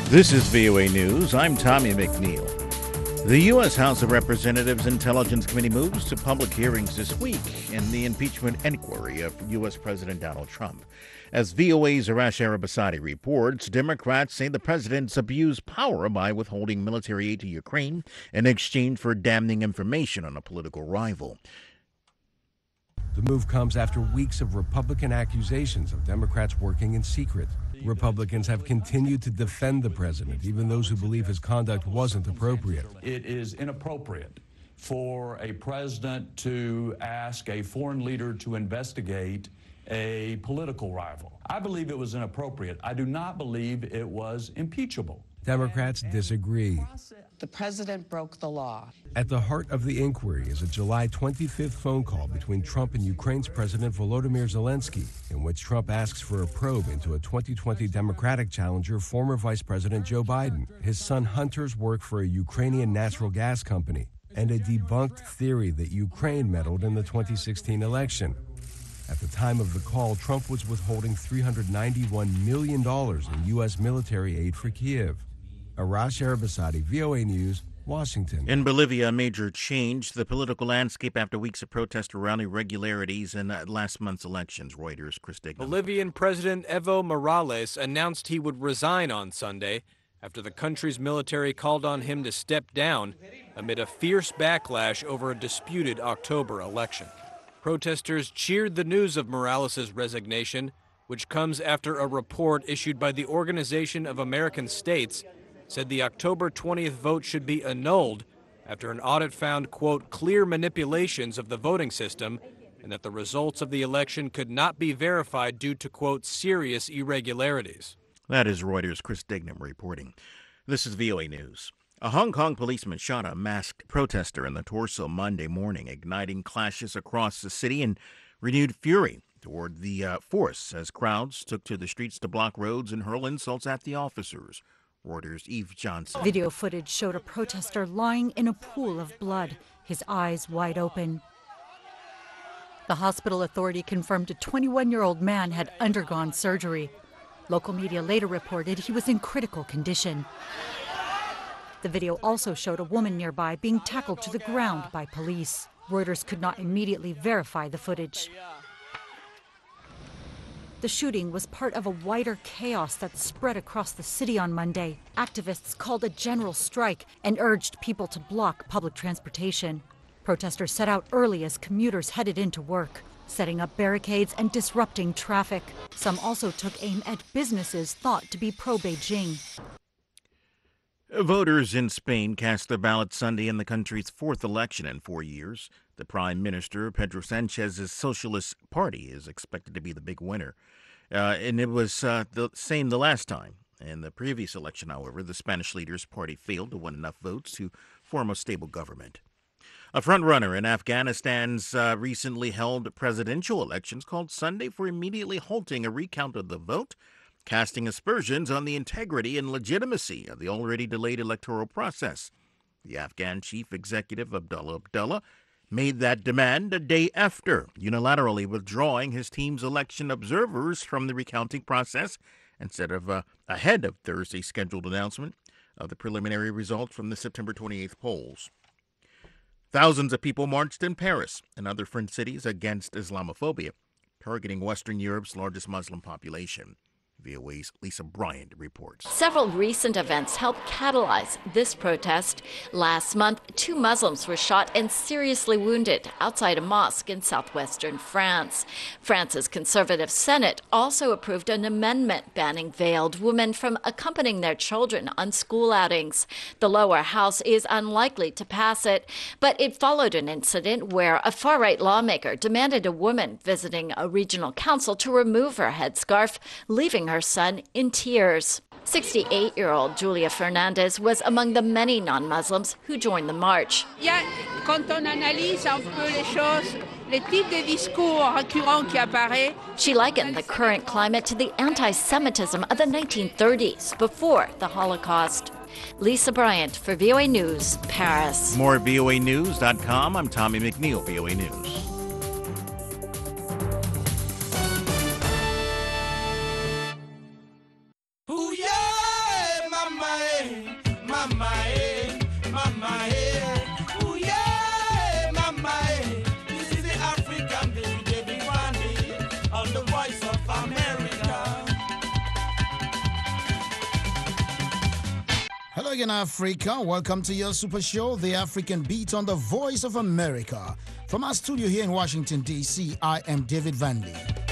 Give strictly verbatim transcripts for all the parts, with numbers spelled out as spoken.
This is V O A News. I'm Tommy McNeil. The U S House of Representatives Intelligence Committee moves to public hearings this week in the impeachment inquiry of U S. President Donald Trump. As V O A's Arash Arabasadi reports, Democrats say the president's abused power by withholding military aid to Ukraine in exchange for damning information on a political rival. The move comes after weeks of Republican accusations of Democrats working in secret. Republicans have continued to defend the president, even those who believe his conduct wasn't appropriate. It is inappropriate for a president to ask a foreign leader to investigate a political rival. I believe it was inappropriate. I do not believe it was impeachable. Democrats disagree. The president broke the law. At the heart of the inquiry is a July twenty-fifth phone call between Trump and Ukraine's President Volodymyr Zelensky, in which Trump asks for a probe into a twenty twenty Democratic challenger, former Vice President Joe Biden, his son Hunter's work for a Ukrainian natural gas company, and a debunked theory that Ukraine meddled in the twenty sixteen election. At the time of the call, Trump was withholding three hundred ninety-one million dollars in U S military aid for Kiev. Arash Arabasadi, V O A News, Washington. In Bolivia, a major change the political landscape after weeks of protest around irregularities in uh, last month's elections. Reuters' Chris Dignam. Bolivian President Evo Morales announced he would resign on Sunday after the country's military called on him to step down amid a fierce backlash over a disputed October election. Protesters cheered the news of Morales' resignation, which comes after a report issued by the Organization of American States said the October twentieth vote should be annulled after an audit found, quote, clear manipulations of the voting system and that the results of the election could not be verified due to, quote, serious irregularities. That is Reuters' Chris Dignam reporting. This is V O A News. A Hong Kong policeman shot a masked protester in the torso Monday morning, igniting clashes across the city and renewed fury toward the uh, force as crowds took to the streets to block roads and hurl insults at the officers. Reuters' Eve Johnson. Video footage showed a protester lying in a pool of blood, his eyes wide open. The hospital authority confirmed a twenty-one-year-old man had undergone surgery. Local media later reported he was in critical condition. The video also showed a woman nearby being tackled to the ground by police. Reuters could not immediately verify the footage. The shooting was part of a wider chaos that spread across the city on Monday. Activists called a general strike and urged people to block public transportation. Protesters set out early as commuters headed into work, setting up barricades and disrupting traffic. Some also took aim at businesses thought to be pro-Beijing. Voters in Spain cast their ballot Sunday in the country's fourth election in four years. The Prime Minister, Pedro Sanchez's Socialist Party, is expected to be the big winner. Uh, and it was uh, the same the last time. In the previous election, however, the Spanish leader's party failed to win enough votes to form a stable government. A frontrunner in Afghanistan's uh, recently held presidential elections called Sunday for immediately halting a recount of the vote, casting aspersions on the integrity and legitimacy of the already delayed electoral process. The Afghan chief executive, Abdullah Abdullah, made that demand a day after unilaterally withdrawing his team's election observers from the recounting process instead of uh, ahead of Thursday's scheduled announcement of the preliminary results from the September twenty-eighth polls. Thousands of people marched in Paris and other French cities against Islamophobia, targeting Western Europe's largest Muslim population. V O A's Lisa Bryant reports. Several recent events helped catalyze this protest. Last month, two Muslims were shot and seriously wounded outside a mosque in southwestern France. France's conservative Senate also approved an amendment banning veiled women from accompanying their children on school outings. The lower house is unlikely to pass it, but it followed an incident where a far-right lawmaker demanded a woman visiting a regional council to remove her headscarf, leaving her son in tears. sixty-eight-year-old Julia Fernandez was among the many non-Muslims who joined the march. She likened the current climate to the anti-Semitism of the nineteen thirties, before the Holocaust. Lisa Bryant for V O A News, Paris. More at V O A news dot com. I'm Tommy McNeil, V O A News. Ooh, yeah, mama. again, Africa. Welcome to your super show, The African Beat on the Voice of America. From our studio here in Washington, D C, I am David Vanley.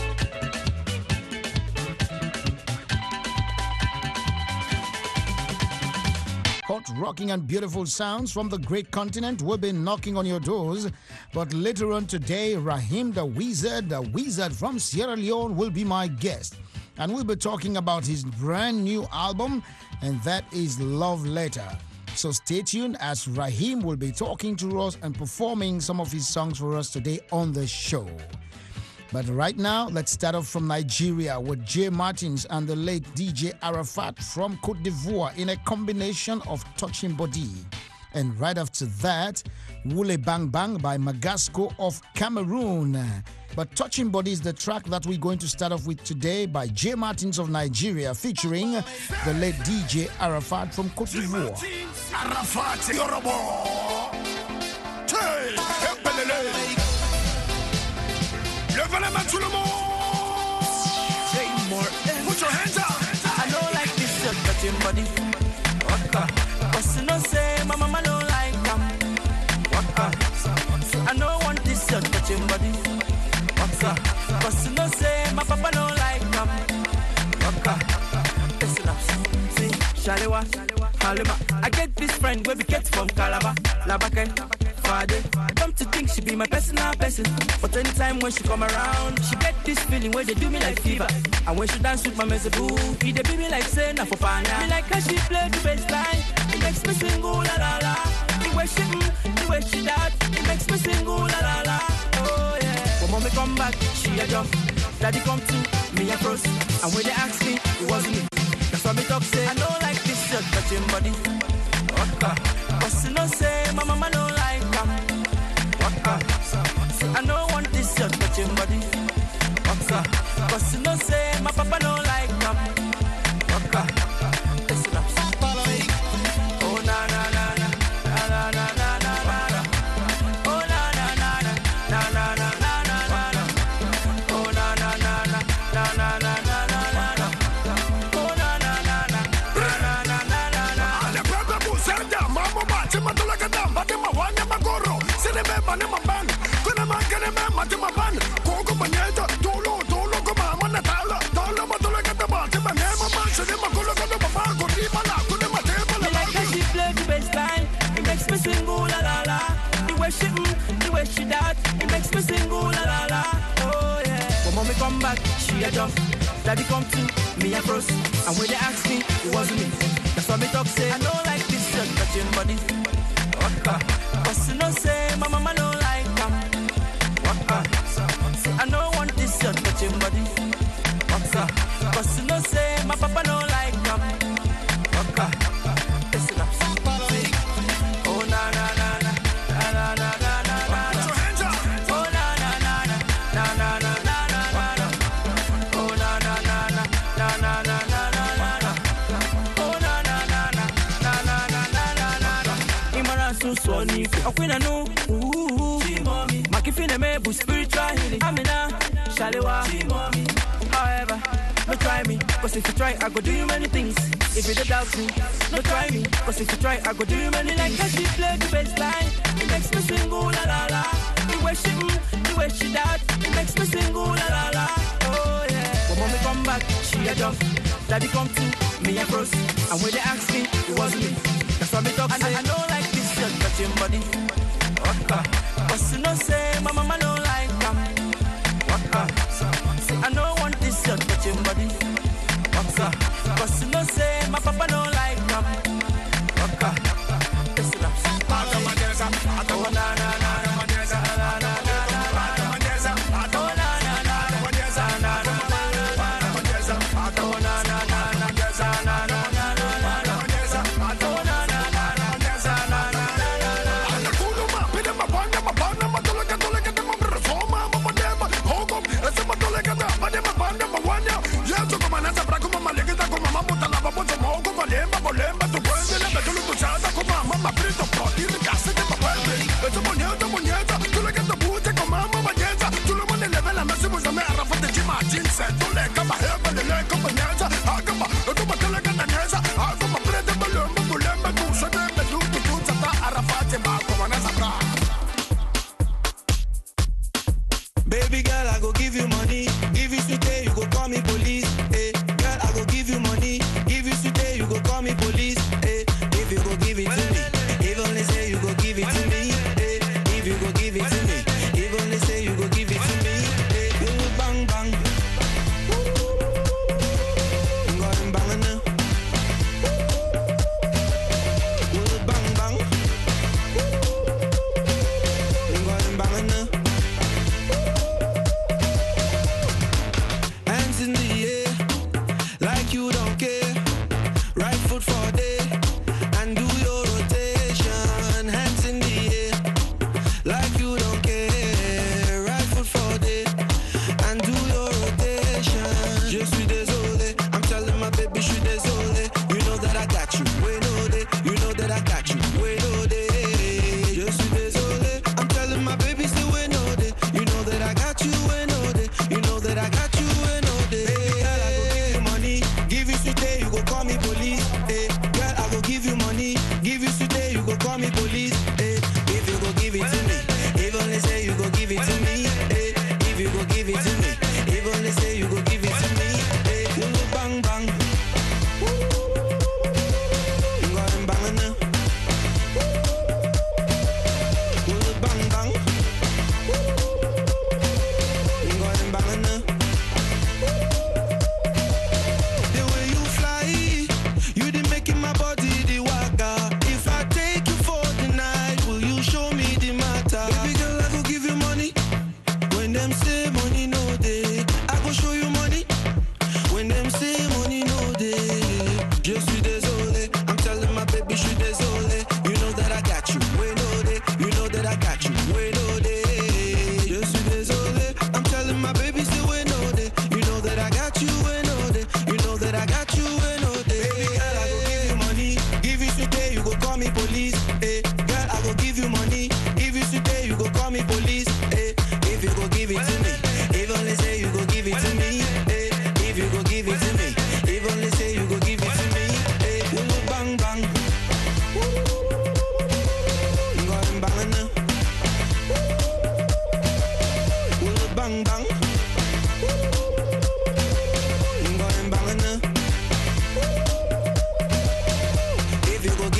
Hot, rocking and beautiful sounds from the great continent will be knocking on your doors. But later on today, Raheem the Wizard, the Wizard from Sierra Leone, will be my guest. And we'll be talking about his brand new album, and that is Love Letter. So stay tuned as Raheem will be talking to us and performing some of his songs for us today on the show. But right now, let's start off from Nigeria with Jay Martins and the late D J Arafat from Côte d'Ivoire in a combination of Touching Body. And right after that, Wule Bang Bang by Magasco of Cameroon. But Touching Body is the track that we're going to start off with today by Jay Martins of Nigeria, featuring the late D J Arafat from Côte d'Ivoire. Arafat, Yorobo. Levez les mains tout le monde. Put your hands up. I don't like this your touching body. Waka. Cause you know say my mama don't like them. Waka. I don't want this your touching body. Waka. Cause you know say my papa don't like them. Waka. Listen up. See, Shalewa, Halima. I get this friend where we get from Calabar, Labake. Friday. Come to think she be my personal person, but anytime when she come around, she get this feeling where they do me like fever. And when she dance with my mezeboo, he they be me like saying na for pana. Me like how she play the bass line, it makes me sing ooh la la la. The way she mm, the way she that, it makes me sing ooh la la la. Oh yeah. When mommy come back, she a jump. Daddy come to me a cross, and when they ask me, it wasn't me. That's why me talk say I don't like this shirt touching body. Waka. Cause you know say my mama don't like them. Waka. See I don't want this your touching body. Waka. Cause you know say my papa don't like them. Waka. Listen up. Oh na na na na na na na na na. Oh na na na na na na na na na na. Oh na na na na na na na na na. Oh na na na na na na na na. Ale baba busenda mama bache matula kada mate mawanya magoro sene me mane maban kuna mangene me mate maban koko banyeta tolo tolo ko mama na tala tala matula kada mate mane mama sene magolo kada papa ko di mala kuna mate mala. Like how she play the bass line, it makes me sing ooh la la la. The way she mm, the way she that, it makes me sing ooh la la la. Oh yeah. When mommy come back, she a jump. Daddy come to me a cross, and when they ask me, it wasn't me. That's why me talk say I don't like this shirt touching body. Waka. Cause you know say my mama don't like them. Waka. See I don't want this shirt touching body. Waka. Cause you know say my papa don't like them. Waka. Listen up. Oh na na na na na na na na na. Put your hands up. Oh na na na na na na na na na na. Oh na na na na na na na na na na. Oh na na na na na na na na na na. Imara susoni okwina no. Ooh. Makifine me bu spiritual healing. Amina Shalewa. However, no try me, cause if you try, I go do you many things. If you don't doubt me, no try me, cause if you try, I go do you many. Like how she play the bass line, it makes me sing ooh la la la. The way she mm, the way she that, it makes me sing ooh la la la. Oh yeah. When mommy come back, she a jump. Daddy come to me a cross, and when they ask me, it wasn't me. That's why me talk and say I don't like this shirt touching body. Waka. Cause you know say my mama don't like them. Waka. See I don't want this shirt touching body. Waka. Cause you know say my papa don't like them. Waka. Listen up. Oh na na na na na na na na. Oh na na na na na na na. Oh na na na na na na na na. Oh na na na na na na na. Ale kuluma pide mabana mabana matula kada kada mamrefoma mamadema hogom ese matula kada mabana mabana mawanya yeto kama nasa brako mama legeza kama mamuta na babozo mogo valema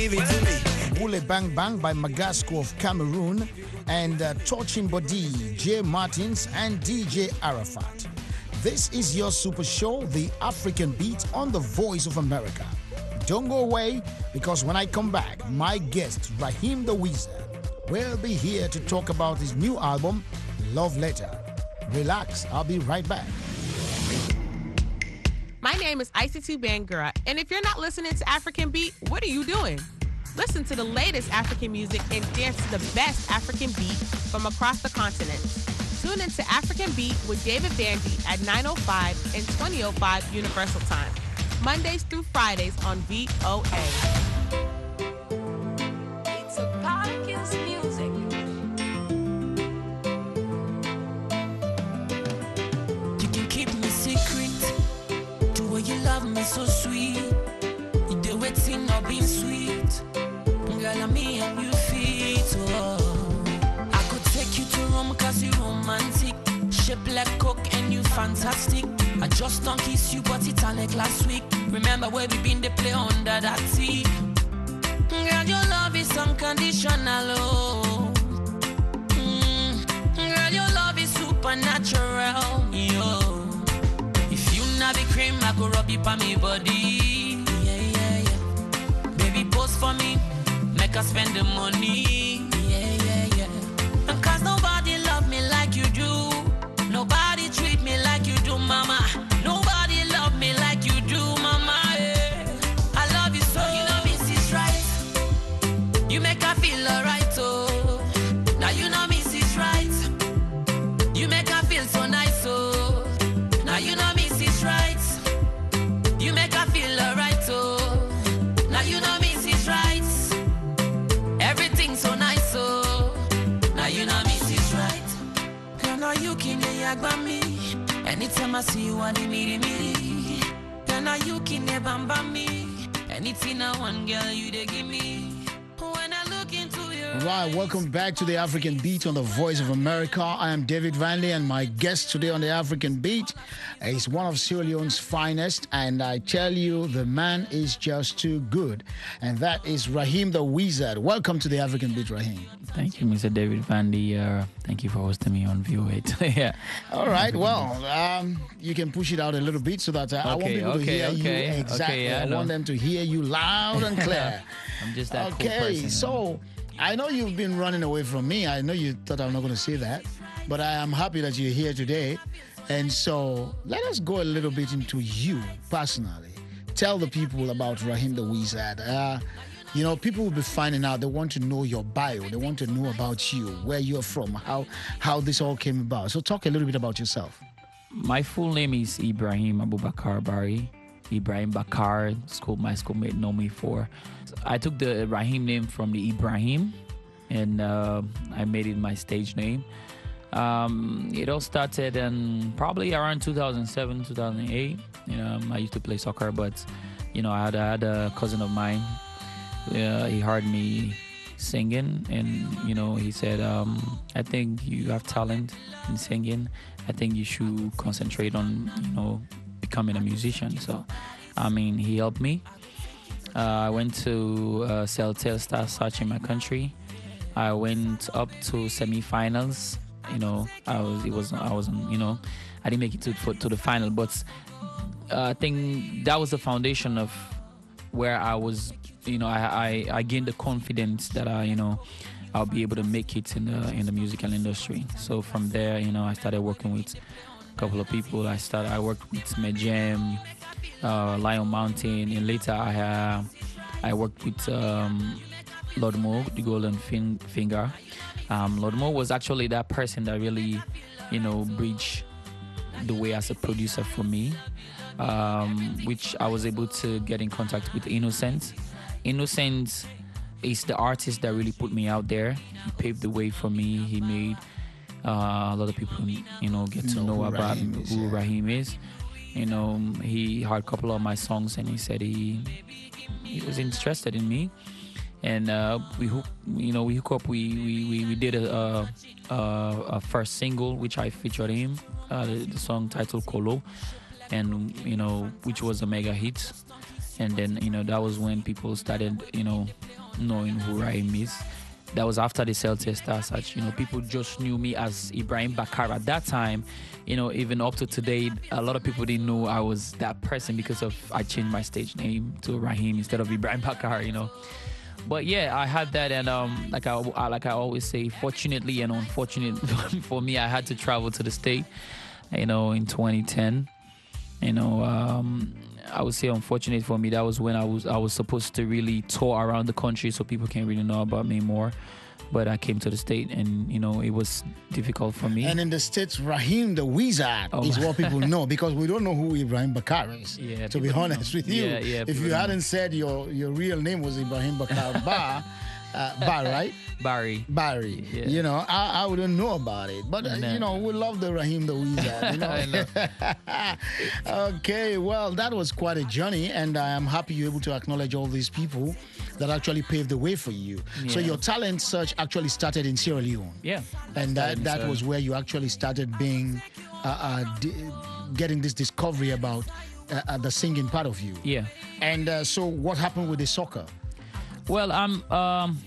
give it to me. Wule Bang Bang by Magasco of Cameroon, and uh, Torching Body, Jay Martins, and D J Arafat. This is your super show, The African Beat, on the Voice of America. Don't go away, because when I come back, my guest, Raheem the Wizard, will be here to talk about his new album, Love Letter. Relax, I'll be right back. My name is Icy two Bangura, and if you're not listening to African Beat, what are you doing? Listen to the latest African music and dance to the best African beat from across the continent. Tune into African Beat with David Vandy at nine oh five and twenty oh five Universal Time, Mondays through Fridays on V O A. It's a Parkins music. You can keep me secret. The way you love me so sweet. You do it in not being sweet. Girl, I'm me and you fit. Oh. I could take you to Rome cause you're romantic. Shape like coke and you fantastic. I just don't kiss you but it's like last week. Remember where we been, they play under that sea. Girl, your love is unconditional, oh. Mm. Girl, your love is supernatural, yo. If you not be cream, I go rub you on me body. Yeah, yeah, yeah. Baby, pose for me, make us spend the money. Yeah, yeah, yeah. And cause nobody love me like you do. Nobody treat me like you do, mama. Nobody love me like you do, mama. Yeah. I love you so. You know Miss is right. You make her feel alright, oh. Now you know Miss is right. You make her feel so nice, oh. Now you know Miss is right. You make her feel alright, oh. Now you know Miss is right. Everything so nice, oh. Now you know Miss is right. Girl, now you can yagba me. Anytime I see you, I need me, me. Girl, now you can bamba me. Anything I want, girl, you they give me. When I look into your Right, welcome back to the African Beat on the Voice of America. I am David Vanley, and my guest today on the African Beat is one of Sierra Leone's finest, and I tell you, the man is just too good, and that is Raheem the Wizard. Welcome to the African Beat, Raheem. Thank you, Mister David Vandy. Uh, thank you for hosting me on V O A today. Yeah. All right, well, um, you can push it out a little bit so that uh, I want Okay, people to okay, hear okay, you exactly. okay, yeah, I I know. want them to hear you loud and clear. I'm just that cool Okay, person. so I know you've been running away from me. I know you thought I'm not going to say that, but I am happy that you're here today. And so let us go a little bit into you personally. Tell the people about Raheem the Wizard. Uh, you know, people will be finding out. They want to know your bio. They want to know about you, where you're from, how how this all came about. So talk a little bit about yourself. My full name is Ibrahim Abubakar Bari. Ibrahim Bakar, school my schoolmate know me for. I took the Raheem name from the Ibrahim, and uh, I made it my stage name. Um, it all started in probably around two thousand seven, two thousand eight. You know, I used to play soccer, but you know, I had, I had a cousin of mine. Uh, he heard me singing, and you know, he said, um, "I think you have talent in singing. I think you should concentrate on, you know, becoming a musician." So, I mean, he helped me. Uh, I went to uh, Celtel Star Search in my country. I went up to semi-finals. You know, I was, it was, I wasn't, you know, I didn't make it to for, to the final, but uh, I think that was the foundation of where I was. You know, I, I, I gained the confidence that I, you know, I'll be able to make it in the in the musical industry. So from there, you know, I started working with a couple of people. I started, I worked with Medjam, uh, Lion Mountain, and later I uh, I worked with um, Lord Mo, the Golden fin- Finger. Um, Lord Mo was actually that person that really, you know, bridged the way as a producer for me, um, which I was able to get in contact with Innocent. Innocent is the artist that really put me out there. He paved the way for me. He made uh, a lot of people, you know, get to Know know who about Raheem is, who yeah. Raheem is. You know, he heard a couple of my songs and he said he he was interested in me. And uh, we hook, you know, we hook up. We we, we, we did a, a, a, a first single which I featured him, uh, the, the song titled Kolo, and you know, which was a mega hit. And then, you know, that was when people started, you know, knowing who Raheem is. That was after the Celtic Star Search. You know, people just knew me as Ibrahim Bakar at that time. You know, even up to today, a lot of people didn't know I was that person because of I changed my stage name to Raheem instead of Ibrahim Bakar. You know, but yeah, I had that, and um, like I, I like I always say, fortunately and unfortunately for me, I had to travel to the state. You know, in twenty ten. You know, um, I would say unfortunate for me. That was when I was I was supposed to really tour around the country so people can really know about me more. But I came to the state, and you know, it was difficult for me. And in the States, Raheem the Wizard Oh, is my- what people know, because we don't know who Ibrahim Bakar is. Yeah, to be people honest know. with you, Yeah, yeah, if people you know. hadn't said your your real name was Ibrahim Bakar Ba, uh, Ba, right? Barry. Barry. Yeah. You know, I, I wouldn't know about it. But, uh, No. you know, we love the Raheem the Wizard. You know? I know. Okay, well, that was quite a journey, and I am happy you're able to acknowledge all these people that actually paved the way for you. So Yeah. your talent search actually started in Sierra Leone. Yeah. And that, started in that Sierra was Leone. where you actually started being, uh, uh, d- getting this discovery about uh, uh, the singing part of you. Yeah. And uh, so what happened with the soccer? Well, I'm. Um,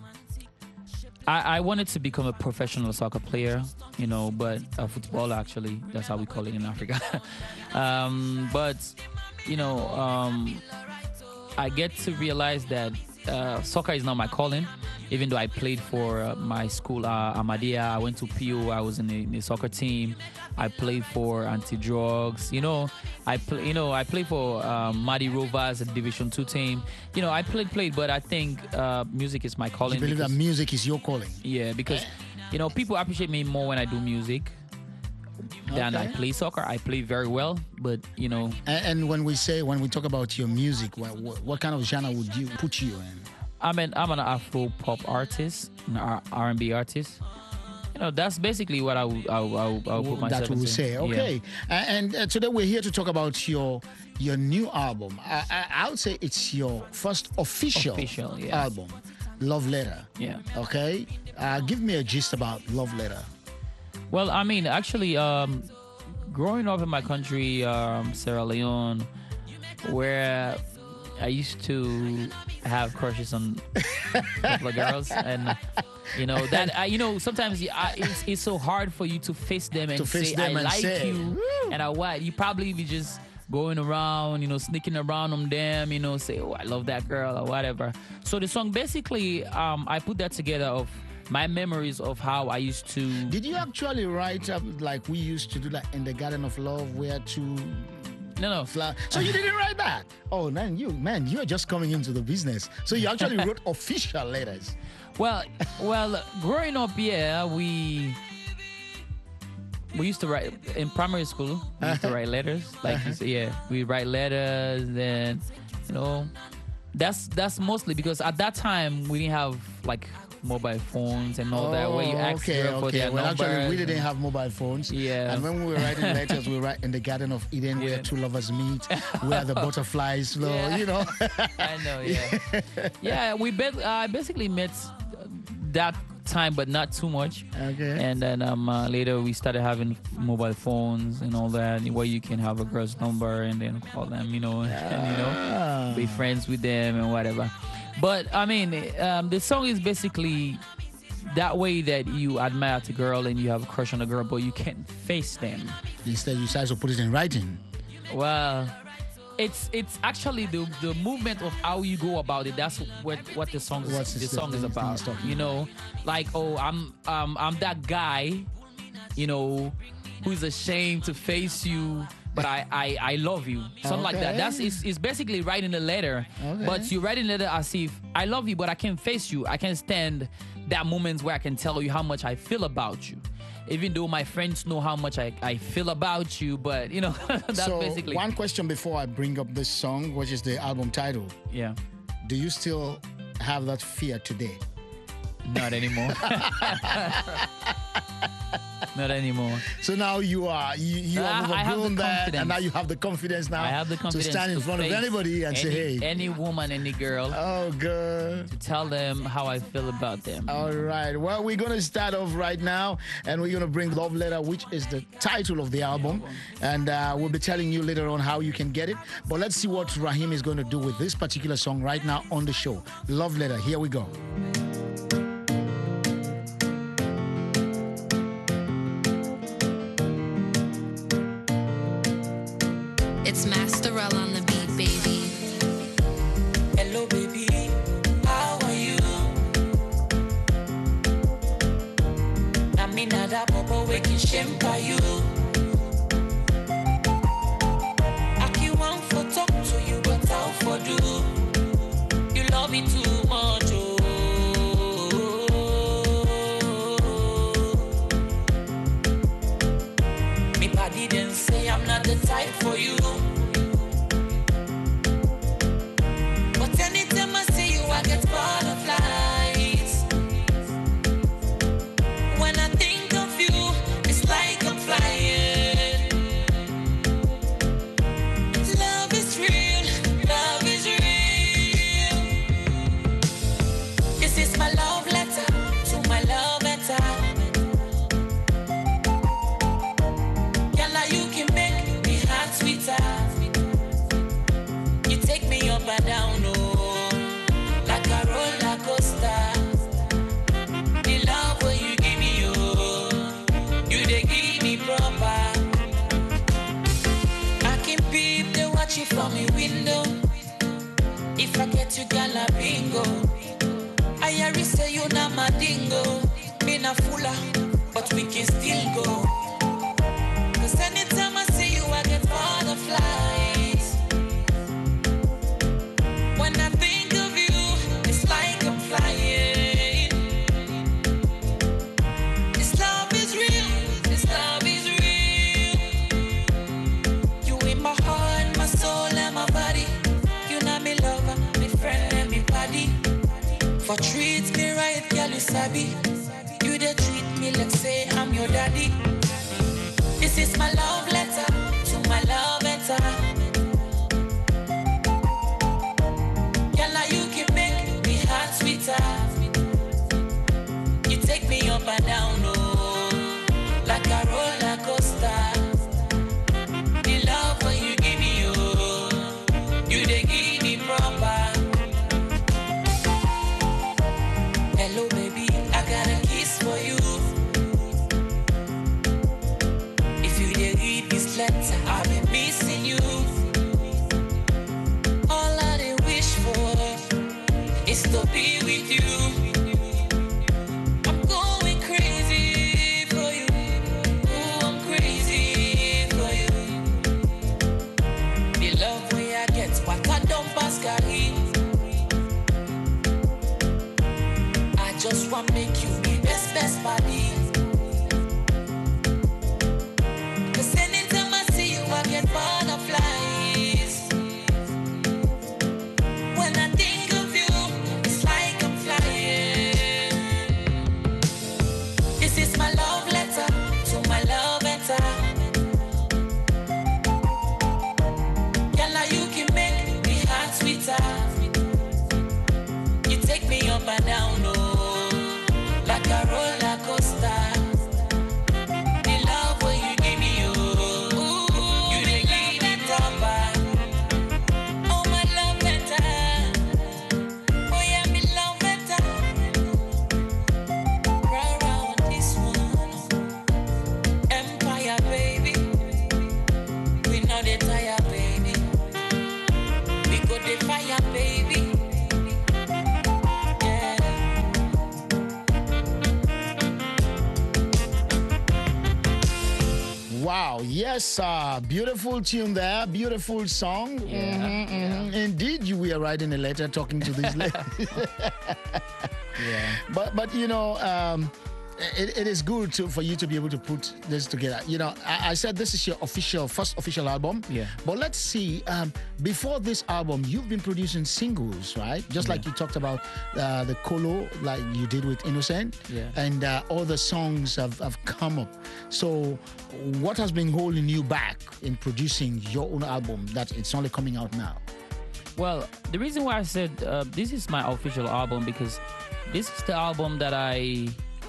I, I wanted to become a professional soccer player, you know, but a footballer actually. That's how we call it in Africa. um, but you know, um, I get to realize that uh, soccer is not my calling. Even though I played for uh, my school, uh, Ahmadiyya, I went to P O. I was in the, in the soccer team. I played for anti-drugs. You know, I play. You know, I played for um, Madi Rovers, a Division Two team. You know, I played, played, but I think uh, music is my calling. You believe that because- music is your calling? yeah, because you know, people appreciate me more when I do music than I Okay. play soccer. I play very well, but you know, And, and when we say, when we talk about your music, what, what, what kind of genre would you put you in? I'm an I'm an Afro pop artist, an R and B artist. You know, that's basically what I would I would, I would, I would put myself that we will into. say. Yeah. Okay. A- And uh, today we're here to talk about your your new album. I, I, I would say it's your first official, Official, yes. album, Love Letter. Yeah. Okay. Uh, give me a gist about Love Letter. Well, I mean, actually, um, growing up in my country, um, Sierra Leone, where I used to have crushes on a couple of girls, and you know that I, you know sometimes I, it's, it's so hard for you to face them and To face say them I and like say, you, and I what you probably be just going around, you know, sneaking around on them, you know, say, oh, I love that girl or whatever. So the song basically, um, I put that together of my memories of how I used to. Did you actually write up like we used to do that in the Garden of Love, where to No, no. fly? So you didn't write that? Oh, man, you man, you're just coming into the business. So you actually wrote official letters. Well, well, growing up, yeah, we we used to write in primary school. We used to write letters, like you said, yeah, we write letters, and you know, that's that's mostly because at that time we didn't have like mobile phones and all that where you ask okay, girl for okay. their Well, actually, we numbers didn't and- have mobile phones. Yeah. And when we were writing letters, we write in the Garden of Eden, where Yeah. two lovers meet, where the butterflies flow. Yeah. You know. I know, yeah. Yeah, we bet, uh, basically met that time, but not too much. Okay. And then um, uh, later we started having mobile phones and all that, where you can have a girl's number and then call them, you know, and you know, be friends with them and whatever. But I mean, um, the song is basically that way that you admire the girl and you have a crush on a girl, but you can't face them. Instead, you decide to put it in writing. Well, it's it's actually the the movement of how you go about it. That's what what the song What's the this- song the is thing about. is talking You know, like oh, I'm um I'm that guy, you know, who's ashamed to face you. But I, I, I love you. Something like that. Okay. That's it's, it's basically writing a letter. Okay. But you writing a letter as if I love you, but I can't face you. I can't stand that moments where I can tell you how much I feel about you. Even though my friends know how much I, I feel about you, but you know, that's so basically one question before I bring up this song, which is the album title. Yeah. Do you still have that fear today? Not anymore. Not anymore. So now you are you, you Ah, have I have the overgrown that, confidence. and now you have the confidence now I have the confidence to stand in to front of face anybody and any, say, "Hey, any woman, any girl." Oh, good. To tell them how I feel about them. All right. Well, we're going to start off right now, and we're going to bring Love Letter, which is the title of the album. And uh, we'll be telling you later on how you can get it. But let's see what Raheem is going to do with this particular song right now on the show. Love Letter. Here we go. It's Masterell on the beat, baby. Hello, baby. How are you? I'm in that papa waking shame by you. I can't want for talk to you, but how for do? You love me too much, oh. Me body didn't say I'm not the type for you. But anytime I see you, I get butterflies. When I think of you, it's like I'm flying. Love is real, love is real. This is my love letter to my love letter. Girl, now you can make me heart sweeter. You take me up and down, oh, like a roller coaster. The love when you give me, oh, you they give me proper. I can peep the watch you from me window. If I get you, girl, a bingo. I already say you not my dingo. Me na fuller, but we can still go. Cause anytime I see you, I get butterflies. When I think of you, it's like I'm flying. This love is real, this love is real. You in my heart, my soul, and my body. You know me lover, me friend, and me buddy. For treat me right, girl, you sabi. You dey treat me like say I'm your daddy. This is my love letter to my love letter. Girl, now you can make me heart sweeter. You take me up and down, oh, like a roller coaster. The love when you give me, oh, you they give me proper. Hello, baby, I got a kiss for you. If you did read this letter, I've been missing you. All I did wish for is to be with you. I'm going crazy for you. Ooh, I'm crazy for you. The love way I get, what I don't pass carry. I just want make you my best, best buddy. Cause anytime I see you, I get butterflies. When I think of you, it's like I'm flying. This is my love letter to my love letter. Girl, now you can make me heart sweeter. You take me up and down, oh, like a roller coaster. The love when you give me, oh, you they give me proper. Oh, my love letter. Oh, yeah, me love letter. Right round this one. Empire, baby. We know they tire, baby. We go the fire, baby. Yeah. Wow. Yes, uh, beautiful tune there. Beautiful song. Yeah, Mhm, mhm. Indeed, you were writing a letter talking to this lady. Yeah. But, but you know, um, it, it is good to, for you to be able to put this together. You know, I, I said this is your official, first official album. Yeah. But let's see, um, before this album, you've been producing singles, right? Just like you talked about uh, the Colo, like you did with Innocent. Yeah. And uh, all the songs have, have come up. So what has been holding you back in producing your own album that it's only coming out now? Well, the reason why I said uh, this is my official album because this is the album that I,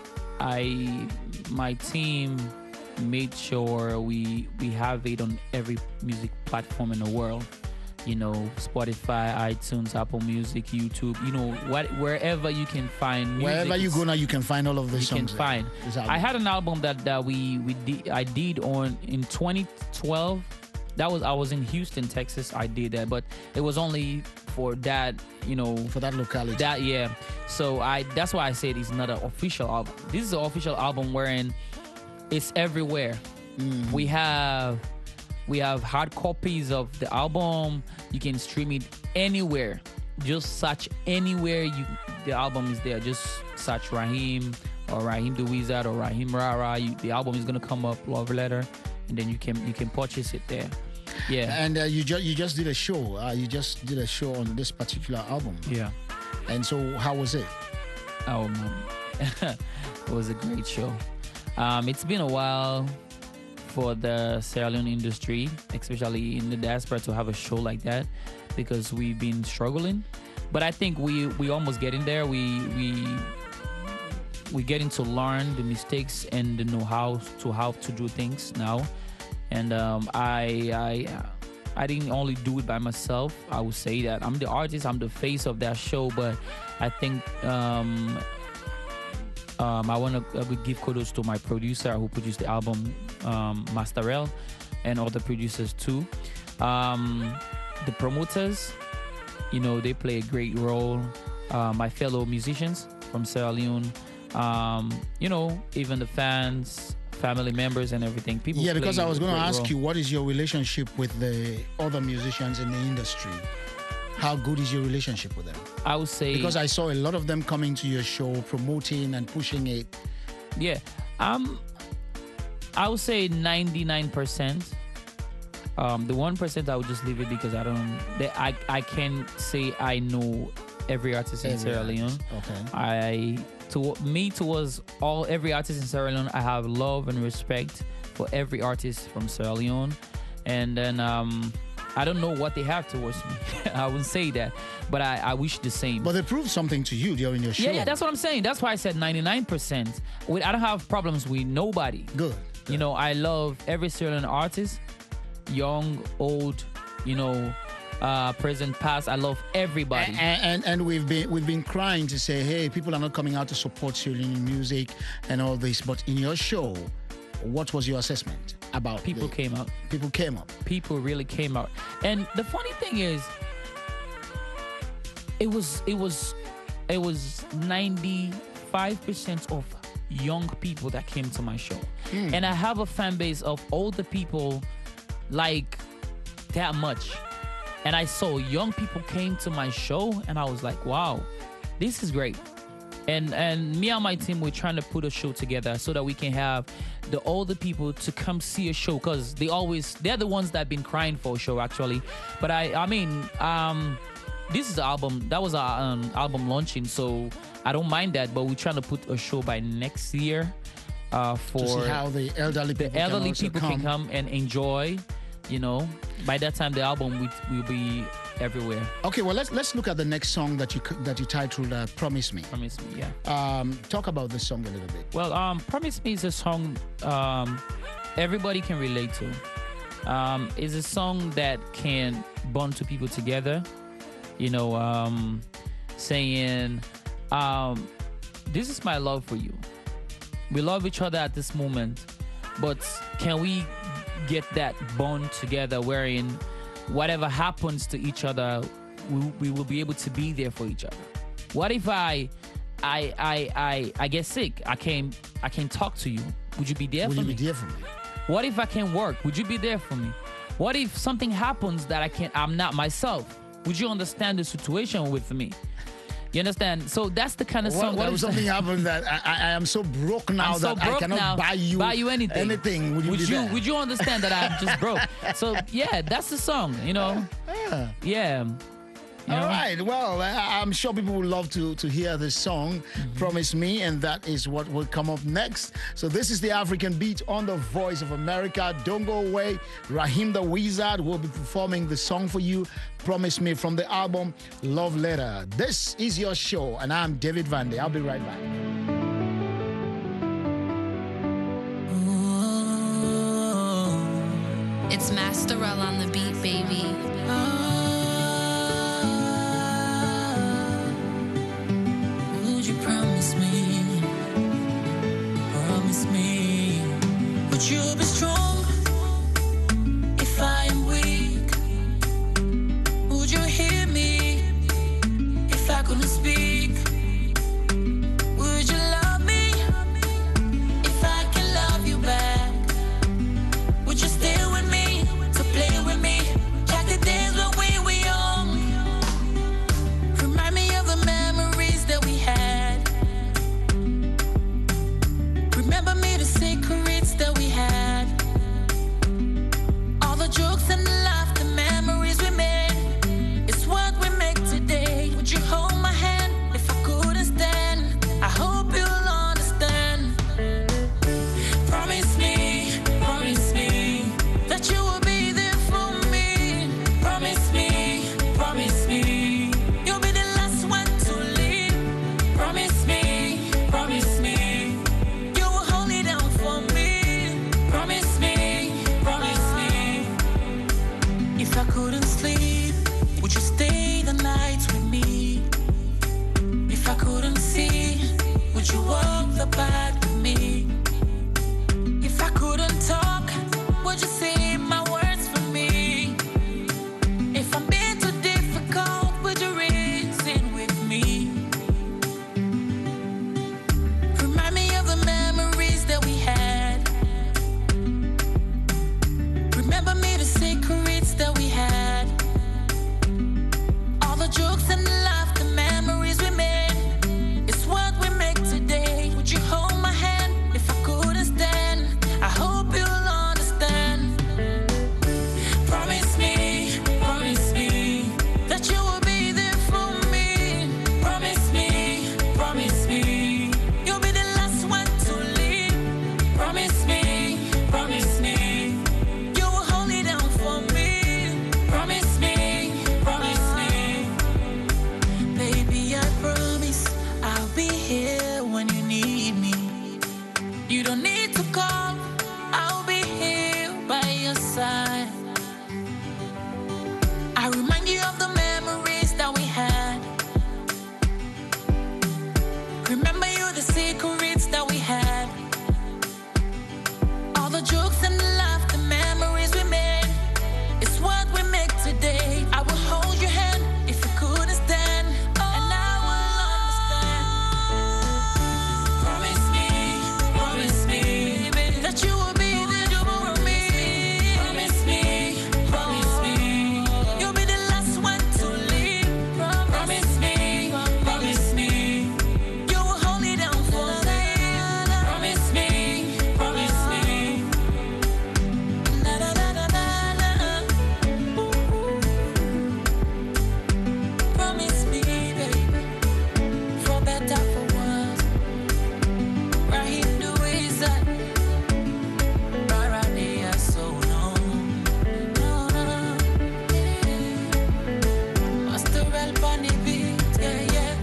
I, my team made sure we we have it on every music platform in the world. You know, Spotify, iTunes, Apple Music, YouTube. You know, what wherever you can find music. Wherever you go now, you can find all of the you songs. You can find. I had an album that that we we did, I did on in twenty twelve. That was I was in Houston, Texas. I did that, but it was only for that, you know, for that locality. That yeah. So I that's why I said it's not an official album. This is an official album wherein it's everywhere. Mm. We have we have hard copies of the album. You can stream it anywhere. Just search anywhere you the album is there. Just search Raheem or Raheem the Wizard or Raheem Rara. You, the album is gonna come up, Love Letter. And then you can you can purchase it there. Yeah. And uh, you just you just did a show. Uh, you just did a show on this particular album. Yeah. And so how was it? Oh man, it was a great show. Um, it's been a while for the Sierra Leone industry, especially in the diaspora, to have a show like that because we've been struggling. But I think we we almost getting there. We we. We're getting to learn the mistakes and the know-how to how to do things now. And um, I, I, I didn't only do it by myself. I would say that I'm the artist, I'm the face of that show. But I think um, um, I want to give kudos to my producer who produced the album, um, Masterel, and other producers too. Um, the promoters, you know, they play a great role. Uh, my fellow musicians from Sierra Leone. Um, you know, even the fans, family members and everything. People yeah, because I was going to ask role. you, what is your relationship with the other musicians in the industry? How good is your relationship with them? I would say... Because I saw a lot of them coming to your show, promoting and pushing it. Yeah. Um, I would say ninety-nine percent. Um, the one percent I would just leave it because I don't... They, I, I can't say I know every artist in Every Sierra Leone. artist. Okay. I... To me, towards all every artist in Sierra Leone, I have love and respect for every artist from Sierra Leone, and then um, I don't know what they have towards me. I wouldn't say that, but I, I wish the same. But they proved something to you during your show. Yeah, yeah, that's what I'm saying. That's why I said ninety-nine percent. I don't have problems with nobody. Good. You know, I love every Sierra Leone artist, young, old, you know. Uh, present, past. I love everybody. And, and and we've been we've been crying to say, hey, people are not coming out to support Sierra Leone music and all this. But in your show, what was your assessment about? People the, came out. People came up. People really came out. And the funny thing is, it was it was it was ninety-five percent of young people that came to my show, mm. and I have a fan base of older people, like that much. And I saw young people came to my show, and I was like, wow, this is great. And and me and my team, we're trying to put a show together so that we can have the older people to come see a show, because they always, they're the ones that have been crying for a show, actually. But I, I mean, um, this is an album, that was our um, album launching, so I don't mind that, but we're trying to put a show by next year uh, for... To see how the elderly people, the elderly can, people come. can come and enjoy. You know, by that time the album will, will be everywhere. Okay, well let's let's look at the next song that you that you titled uh, "Promise Me." Promise Me, yeah. Um, talk about this song a little bit. Well, um, "Promise Me" is a song um, everybody can relate to. Um, it's a song that can bond two people together. You know, um, saying, um, "This is my love for you. We love each other at this moment, but can we get that bond together wherein whatever happens to each other, we, we will be able to be there for each other? What if I I I I, I get sick? I can't I can't talk to you. Would you be there Would for you me? be there for me? What if I can't work? Would you be there for me? What if something happens that I can't I'm not myself? Would you understand the situation with me? You understand? So that's the kind of What, song. what that if was- something happened that I, I, I am so broke now I'm so that I broke cannot now, buy you buy you anything? anything? Would you would be you there? would you understand that I'm just broke? So yeah, that's the song. You know. Yeah. Yeah. You All know? right. Well, I, I'm sure people would love to, to hear this song, Mm-hmm. Promise Me, and that is what will come up next. So this is the African Beat on the Voice of America. Don't go away. Raheem the Wizard will be performing the song for you, Promise Me, from the album Love Letter. This is your show, and I'm David Vande. I'll be right back. It's Master L on the beat, baby. Would you promise me, promise me, would you be strong if I am weak? Would you hear me if I couldn't speak? Would you love me if I can love you back? Would you stay with me to play with me like the days when we were young? Remind me of the memories that we had. Remember me the secrets that we had. All the jokes and the laughter, memories we made. It's what we make today. Would you hold my hand if I couldn't stand? I hope you'll understand. Promise me, promise me that you will be there for me. Promise me, promise me you'll be the last one to leave. Promise me, promise me you will hold it down for me. Promise me, promise me. If I couldn't sleep, would you stay the night with me? If I couldn't see, would you walk the path with me? If I couldn't talk, would you say my words for me? If I'm being too difficult, would you reason with me? Remind me of the memories that we had. Remember me the secrets that we had. All the jokes and the laughter, memories we made. It's what we make today. Would you hold my hand if I couldn't stand? I hope you'll understand. Promise me, promise me that you will be there for me. Promise me, promise me you'll be the last one to leave. Promise me, promise me you will hold it down for me. Promise me, promise me. Baby, I promise I'll be here when you need me. You don't need to call, I'll be here by your side. I remind you of the memories that we had. Remember you the secrets that we had. All the jokes and the laughter, memories we made. It's what we make today. I will hold your hand if you couldn't stand, and I will understand. Promise me, promise me that you will be there for me. Promise me, promise me you'll be the last one to leave. Promise me, promise me you will hold it down for me. Promise me, promise me. Na na na na na na. Promise me, baby, for better, for worse. Raheem the Wizard, Rara they are so long. Master help on the beat, yeah, yeah.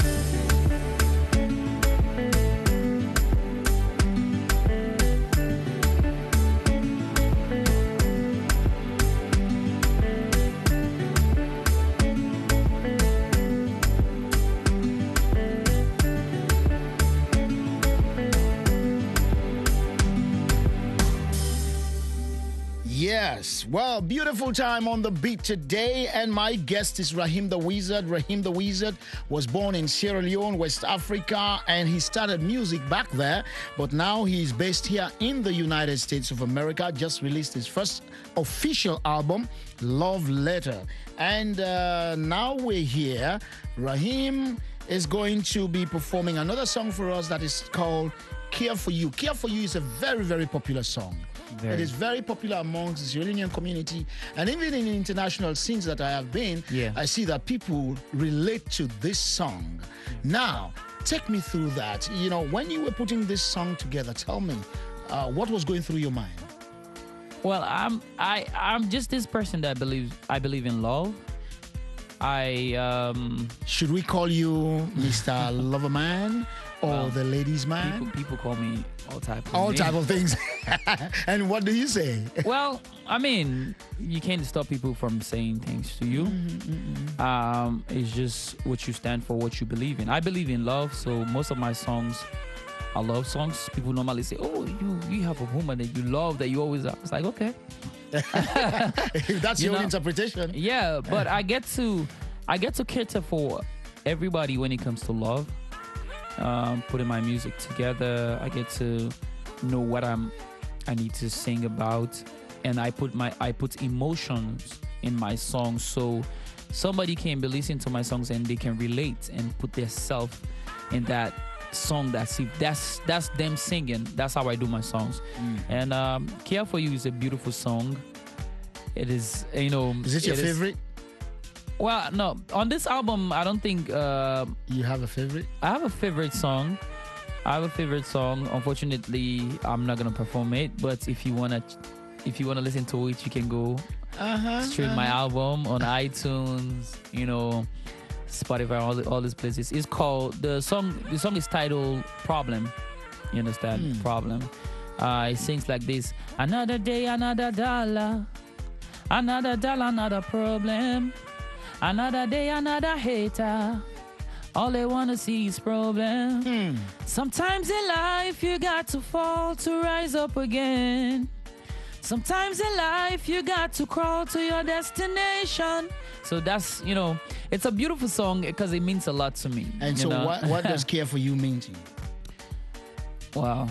Yes. Well, beautiful time on the beat today. And my guest is Raheem the Wizard. Raheem the Wizard was born in Sierra Leone, West Africa, and he started music back there. But now he's based here in the United States of America. Just released his first official album, Love Letter. And uh, now we're here. Raheem is going to be performing another song for us that is called Care For You. Care For You is a very, very popular song. Very. It is very popular amongst the Sierra Leonean community, and even in international scenes that I have been, yeah. I see that people relate to this song. Now, take me through that. You know, when you were putting this song together, tell me, uh, what was going through your mind? Well, I'm I I'm just this person that believes I believe in love. I um should we call you Mister Loverman or well, the ladies man? People, people call me all type of all names. type of things. And what do you say? Well, I mean, you can't stop people from saying things to you. Mm-hmm, mm-hmm. Um, it's just what you stand for, what you believe in. I believe in love, so most of my songs are love songs. People normally say, "Oh, you you have a woman that you love that you always are." It's like, okay. That's you your know? interpretation. Yeah, but I get to I get to cater for everybody when it comes to love. Um, putting my music together, I get to know what I'm I need to sing about, and I put my I put emotions in my songs, so somebody can be listening to my songs and they can relate and put their self in that song. That's it. That's that's them singing. That's how I do my songs. Mm. And um, Care For You is a beautiful song. It is, you know. Is it your it favorite? Is, well, no. On this album, I don't think. Uh, you have a favorite? I have a favorite song. I have a favorite song. Unfortunately, I'm not gonna perform it. But if you wanna, if you wanna listen to it, you can go uh-huh, stream uh-huh. my album on iTunes. You know. Spotify, all, the, all these places. It's called, the song The song is titled Problem. You understand? Mm. Problem. Uh, it sings like this. Another day, another dollar. Another dollar, another problem. Another day, another hater. All they want to see is problem. Mm. Sometimes in life, you got to fall to rise up again. Sometimes in life, you got to crawl to your destination. So that's, you know, it's a beautiful song because it means a lot to me. And so know? what, what does Care For You mean to you? Wow.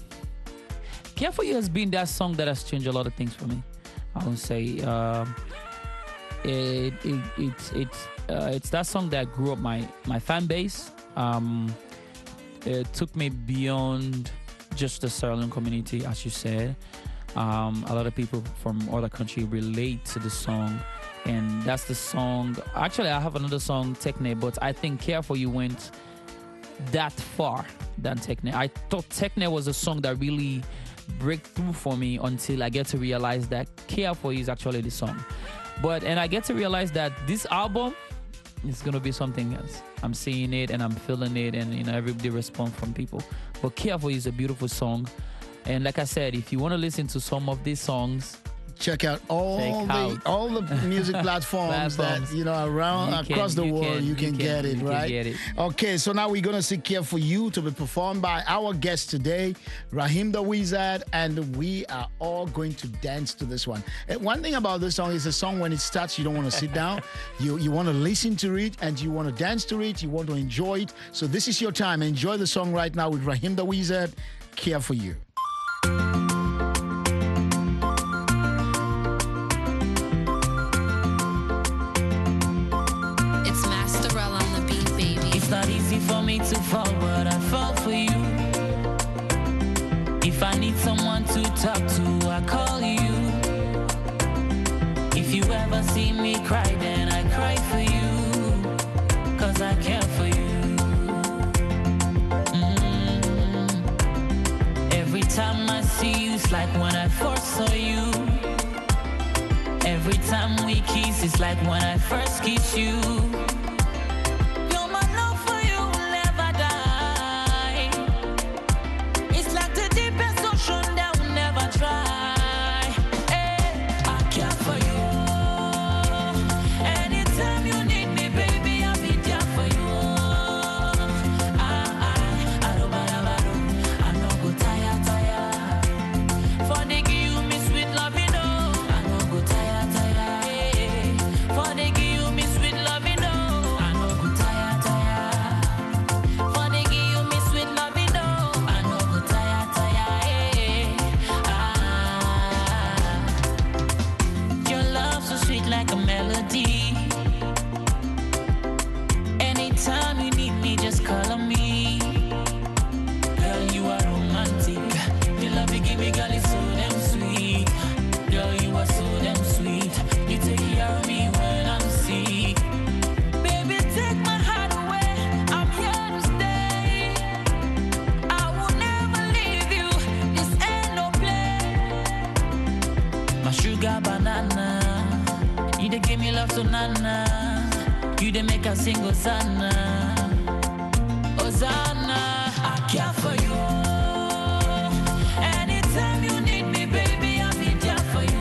Care For You has been that song that has changed a lot of things for me. I would say uh, it, it, it, it, uh, it's that song that grew up my, my fan base. Um, it took me beyond just the Sierra Leone community, as you said. Um, a lot of people from other countries relate to the song, and that's the song. Actually, I have another song, Techne, but I think Care For You went that far than Techne. I thought Techne was a song that really break through for me until I get to realize that Care For You is actually the song. But and I get to realize that this album is gonna be something else. I'm seeing it and I'm feeling it, and you know everybody respond from people. But Care For You is a beautiful song. And like I said, if you want to listen to some of these songs, check out all check the out. all the music platforms, platforms that you know around you across can, the you world. can, you can, you can get it, you right? Can get it. Okay, so now we're gonna see Care For You to be performed by our guest today, Raheem the Wizard, and we are all going to dance to this one. And one thing about this song is a song when it starts, you don't want to sit down. You you want to listen to it and you want to dance to it. You want to enjoy it. So this is your time. Enjoy the song right now with Raheem the Wizard. Care For You. Not easy for me to fall, but I fall for you. If I need someone to talk to, I call you. If you ever see me cry, then I cry for you, cause I care for you. Mm-hmm. Every time I see you, it's like when I first saw you. Every time we kiss, it's like when I first kissed you. Like a melody. Anytime you need me, nana. You dey make a sing Hosanna. Hosanna, I care for you. Anytime you need me, baby, I'll be there for you.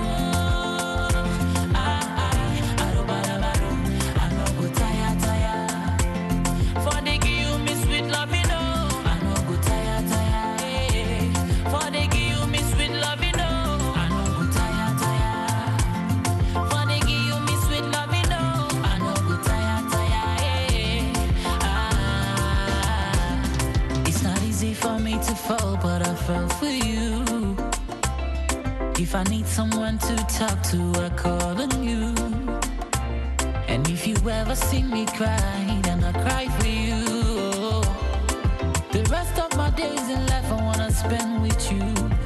Ah, ah, aro, baro, baro. I no go tire, tire. For the give you me sweet love, you know. I no go tire, tire. eh. For the give you me sweet love, you know. I no go tire, tire. For the give you me sweet love, you know. I no go tire, tire. eh. Ah, it's not easy for me to fall, but I fell for you. If I need someone to talk to, I call on you. And if you ever see me cry, then I cry for you. The rest of my days in life I wanna spend with you.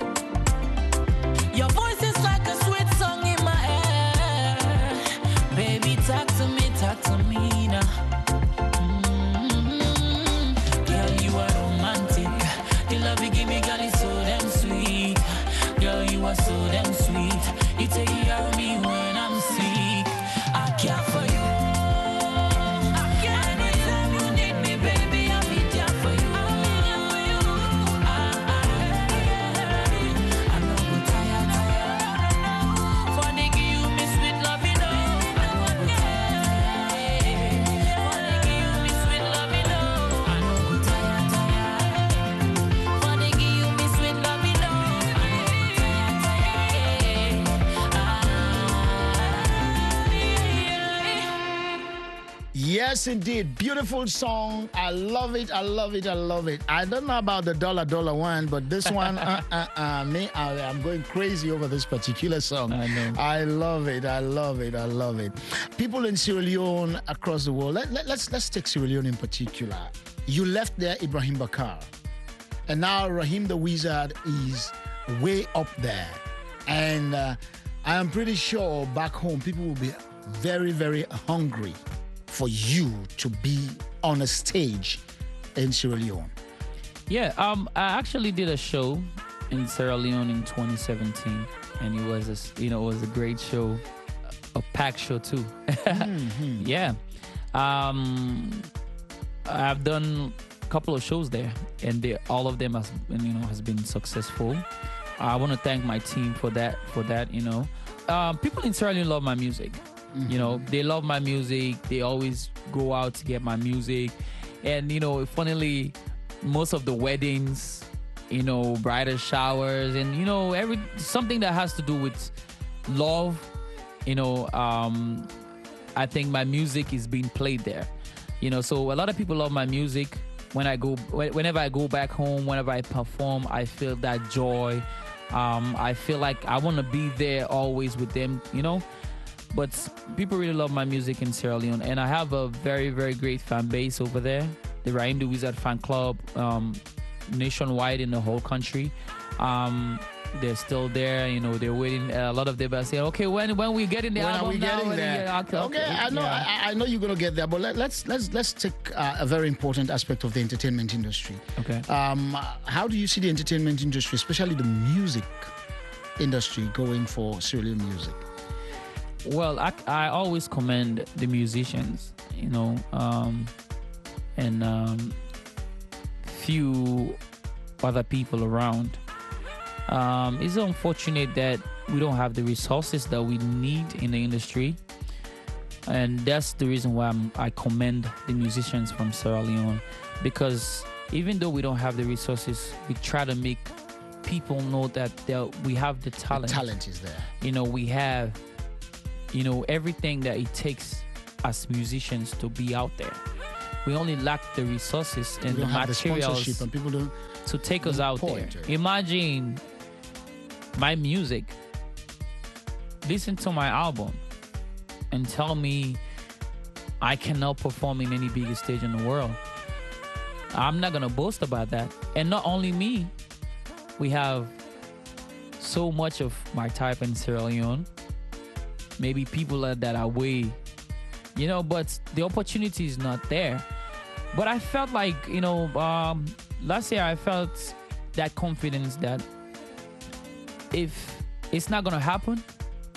Your voice is like a sweet song in my ear. Baby, talk to me, talk to me now. Mm-hmm. Girl, you are romantic. The love you give me, girl, is so damn sweet. Girl, you are so damn sweet. You take care of me when I'm sick. I care for you. Anytime you need me, baby, I'll be there for you. Ah, ah, I no go tire, tire. For the give you me sweet love, you know. I no go tire, tire. For the give you me sweet love, you know. I no go tire, tire. For the give you me sweet love, you know. I no go tire, tire. Ah, Yes, indeed. Beautiful song. I love it. I love it. I love it. I don't know about the dollar dollar one, but this one, uh, uh, uh, me, I, I'm going crazy over this particular song. I know. I love it. I love it. I love it. People in Sierra Leone across the world. Let, let, let's let's take Sierra Leone in particular. You left there Ibrahim Bakar, and now Raheem the Wizard is way up there, and uh, I am pretty sure back home people will be very, very hungry for you to be on a stage in Sierra Leone. Yeah, um, I actually did a show in Sierra Leone in twenty seventeen, and it was, a, you know, it was a great show, a packed show too. Mhm. Yeah, um, I've done a couple of shows there, and they, all of them has, you know, has been successful. I want to thank my team for that. For that, you know, uh, people in Sierra Leone love my music. You know, they love my music. They always go out to get my music. And, you know, funnily, most of the weddings, you know, bridal showers, and, you know, every something that has to do with love, you know, um, I think my music is being played there. You know, so a lot of people love my music. When I go, whenever I go back home, whenever I perform, I feel that joy. Um, I feel like I want to be there always with them, you know. But people really love my music in Sierra Leone, and I have a very, very great fan base over there. The Raheem the Wizard fan club, um, nationwide in the whole country. Um, they're still there, you know. They're waiting. Uh, a lot of them are saying, "Okay, when when we get in the When album are we now?" getting When there? we get- okay, Okay, I know. yeah. I, I know you're gonna get there, but let, let's let's let's take uh, a very important aspect of the entertainment industry. Okay. Um, how do you see the entertainment industry, especially the music industry, going for Sierra Leone music? Well, I, I always commend the musicians, you know, um, and um, few other people around. Um, it's unfortunate that we don't have the resources that we need in the industry. And that's the reason why I'm, I commend the musicians from Sierra Leone, because even though we don't have the resources, we try to make people know that there- we have the talent. The talent is there. You know, we have, you know, everything that it takes as musicians to be out there. We only lack the resources and We the don't have the materials sponsorship, and people don't to take us don't out point, there. eh? Imagine my music, listen to my album, and tell me I cannot perform in any bigger stage in the world. I'm not gonna boast about that. And not only me, we have so much of my type in Sierra Leone. Maybe people that that are way, you know, but the opportunity is not there. But I felt like, you know, um, last year I felt that confidence that if it's not gonna happen,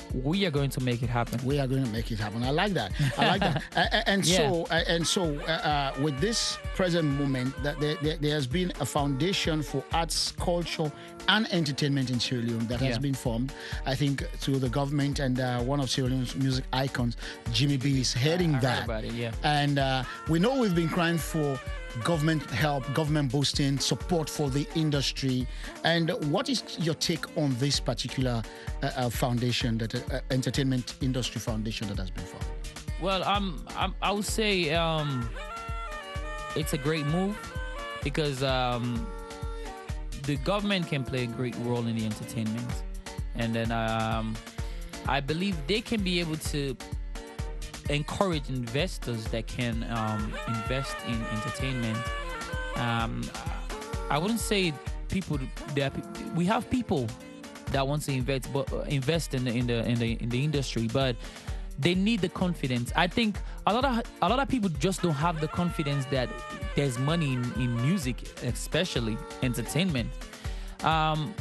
we are going to make it happen. We are going to make it happen. I like that. I like that. Uh, and Yeah. so, uh, and so, uh, uh, with this present moment, that there, there, there has been a foundation for arts, culture, and entertainment in Sierra Leone that has Yeah. been formed. I think through the government and uh, one of Sierra Leone's music icons, Jimmy B, is heading I heard that. about it, yeah. And uh, we know we've been crying for government help, government boosting, support for the industry. And what is your take on this particular uh, uh, foundation, that uh, entertainment industry foundation that has been formed? Well, um, I'm, I would say um, it's a great move because um, the government can play a great role in the entertainment, and then um, I believe they can be able to encourage investors that can um, invest in entertainment. Um, I wouldn't say people that we have people that want to invest, but uh, invest in the in the in the in the industry, but they need the confidence. I think a lot of a lot of people just don't have the confidence that there's money in, in music, especially entertainment. Um,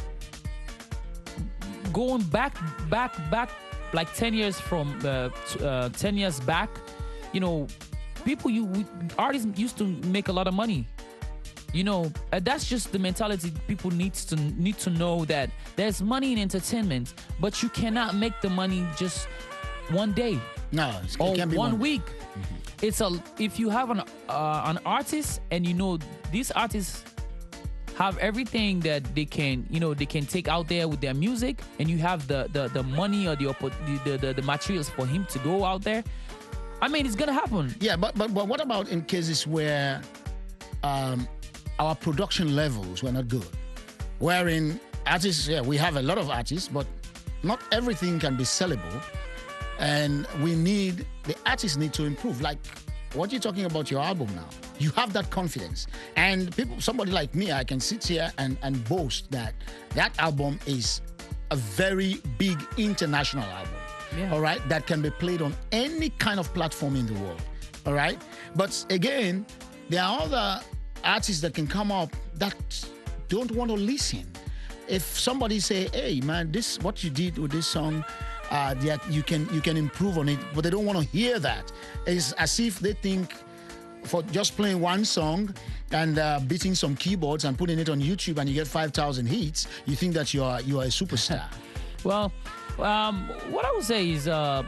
going back, back, back, like ten years from uh, t- uh, ten years back, you know, people you we, artists used to make a lot of money. You know, uh, that's just the mentality people needs to need to know that there's money in entertainment, but you cannot make the money just one day. No, it or can't be one, one- week. It's a if you have an uh, an artist and you know these artists have everything that they can, you know, they can take out there with their music, and you have the the, the money or the, oppo- the, the the materials for him to go out there. I mean, it's gonna happen. Yeah, but but but what about in cases where um, our production levels were not good? Wherein artists, yeah, we have a lot of artists, but not everything can be sellable, and we need the artists need to improve. Like what you're talking about your album now, you have that confidence, and people, somebody like me, I can sit here and and boast that that album is a very big international album. Yeah. All right, that can be played on any kind of platform in the world. All right, but again, there are other artists that can come up that don't want to listen. If somebody say, "Hey, man, this what you did with this song, uh, that you can you can improve on it," but they don't want to hear that. It's as if they think for just playing one song and uh, beating some keyboards and putting it on YouTube and you get five thousand hits, you think that you are you are a superstar. Well, um, what I would say is, uh,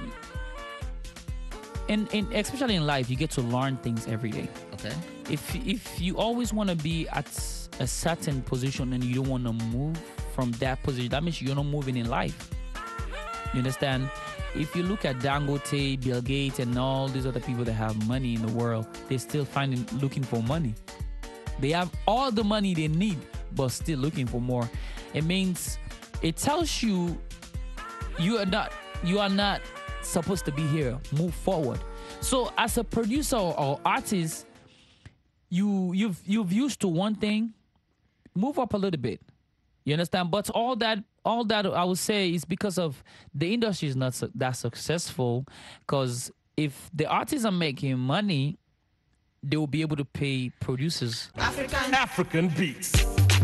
in, in especially in life, you get to learn things every day. Okay. If if you always want to be at a certain position and you don't want to move from that position, that means you're not moving in life. You understand? If you look at Dangote, Bill Gates, and all these other people that have money in the world, they're still finding looking for money. They have all the money they need, but still looking for more. It means it tells you you are not you are not supposed to be here. Move forward. So as a producer or artist, you you've you've used to one thing, move up a little bit. You understand? But all that all that I would say is because of the industry is not su- that successful. Because if the artists are making money, they will be able to pay producers. African African beats.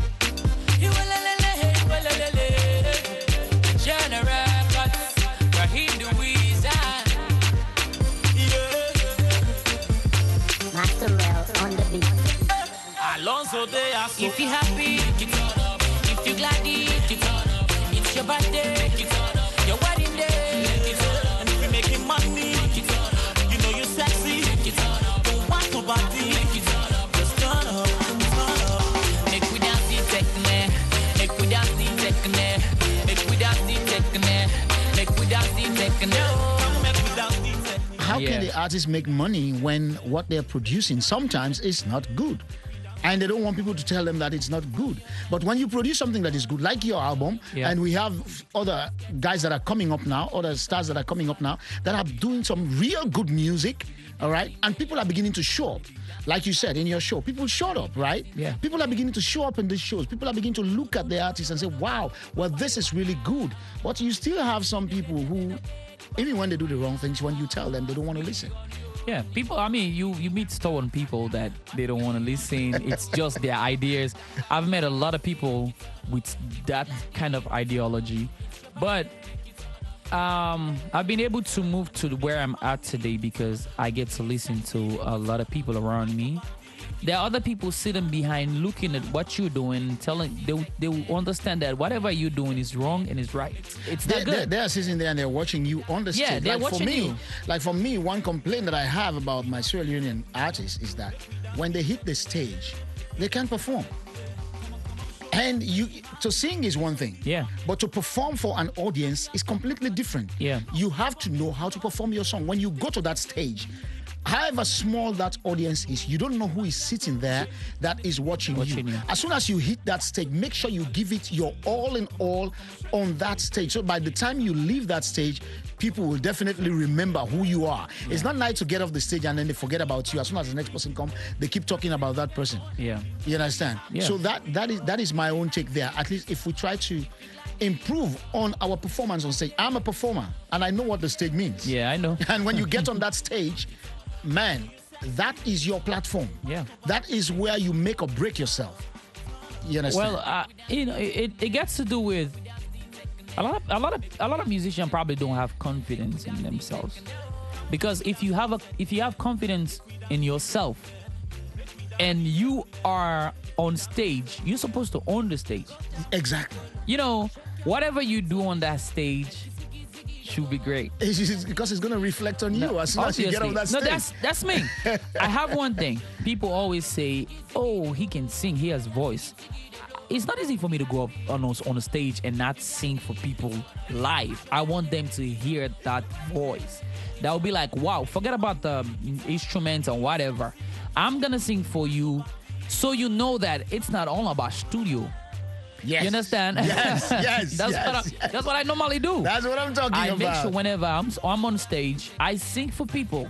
General Cuts, Raheem the Wizard. Master Mel on the beat. Alonso de Aso. If you happy, you turn up. If you glad, you turn up. It's your birthday, you turn up. Your wedding day, you turn up. And if you're making money, you turn up. You know you're sexy, you turn up. Don't want to party, you turn up. Just turn up, turn up. Make we dance the techno, make we dance the techno, make we dance the techno, make we dance the techno. Make we dance the techno. How Yeah. can the artists make money when what they're producing sometimes is not good? And they don't want people to tell them that it's not good. But when you produce something that is good, like your album, Yeah. and we have other guys that are coming up now, other stars that are coming up now, that are doing some real good music, all right? And people are beginning to show up. Like you said in your show, people showed up, right? Yeah. People are beginning to show up in these shows. People are beginning to look at the artists and say, wow, well, this is really good. But you still have some people who, even when they do the wrong things, when you tell them, they don't want to listen. Yeah, people, I mean, you, you meet stubborn people that they don't want to listen. It's just their ideas. I've met a lot of people with that kind of ideology. But um, I've been able to move to where I'm at today because I get to listen to a lot of people around me. There are other people sitting behind looking at what you're doing, telling they they will understand that whatever you're doing is wrong and is right. It's They, not good. they, they are sitting there and they're watching you on the stage. Yeah, they're like for watching me, you. Like for me, one complaint that I have about my Sierra Leonean artists is that when they hit the stage, they can't perform. And you to sing is one thing. Yeah. But to perform for an audience is completely different. Yeah. You have to know how to perform your song. When you go to that stage, however small that audience is, you don't know who is sitting there that is watching, Watching you. you. As soon as you hit that stage, make sure you give it your all in all on that stage. So by the time you leave that stage, people will definitely remember who you are. It's not nice to get off the stage and then they forget about you. As soon as the next person comes, they keep talking about that person. Yeah. You understand? Yeah. So that that is that is my own take there. At least if we try to improve on our performance on stage. I'm a performer and I know what the stage means. Yeah, I know. And when you get on that stage, man, that is your platform. Yeah. That is where you make or break yourself. You understand? Well, uh, you know, it, it gets to do with a lot of a lot of a lot of musicians probably don't have confidence in themselves. Because if you have a if you have confidence in yourself and you are on stage, you're supposed to own the stage. Exactly. You know, whatever you do on that stage should be great. It's just because it's going to reflect on you as soon as you get off that no, stage. that's that's me. I have one thing. People always say, "Oh, he can sing. He has voice." It's not easy for me to go up on a, on a stage and not sing for people live. I want them to hear that voice. That would be like, wow, forget about the instruments and whatever. I'm going to sing for you so you know that it's not all about studio. Yes. You understand? Yes, yes, that's, yes, what I, yes. that's what I normally do. That's what I'm talking I about. make sure whenever I'm, I'm on stage, I sing for people.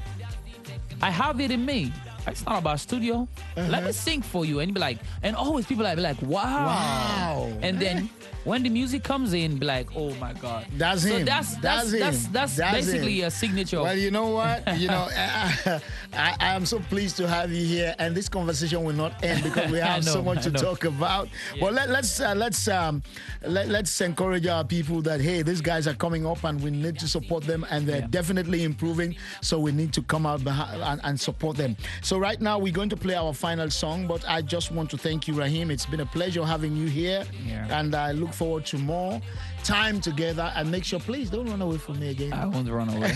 I have it in me. It's not about studio. Uh-huh. Let me sing for you. And be like, and always people like, be like, wow. Wow. And then when the music comes in, be like, oh my God. That's so him. That's that's That's him. that's, that's, That's basically him. a signature. Well, you know what? You know, I, I, I am so pleased to have you here, and this conversation will not end because we I have know, so much I to know. talk about. Yeah. Well, let, let's uh, let's um, let, let's encourage our people that hey, these guys are coming up, and we need to support them, and they're Yeah. definitely improving. So we need to come out behind and, and support them. So right now we're going to play our final song, but I just want to thank you, Raheem. It's been a pleasure having you here, Yeah. and I look forward to more time together. And make sure, please, don't run away from me again. I won't run away.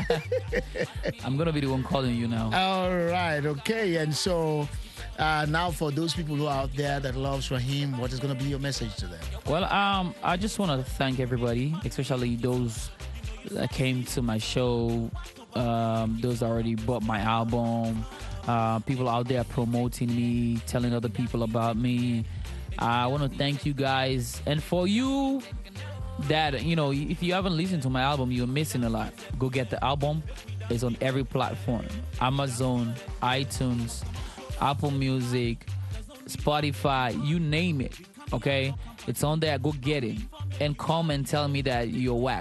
I'm going to be the one calling you now. All right, okay. And so uh, now for those people who are out there that loves Raheem, what is going to be your message to them? Well, um, I just want to thank everybody, especially those that came to my show, um, those that already bought my album, uh, people out there promoting me, telling other people about me. I want to thank you guys. And for you that, you know, if you haven't listened to my album, you're missing a lot. Go get the album. It's on every platform. Amazon, iTunes, Apple Music, Spotify, you name it, okay? It's on there. Go get it. And come and tell me that you're whack.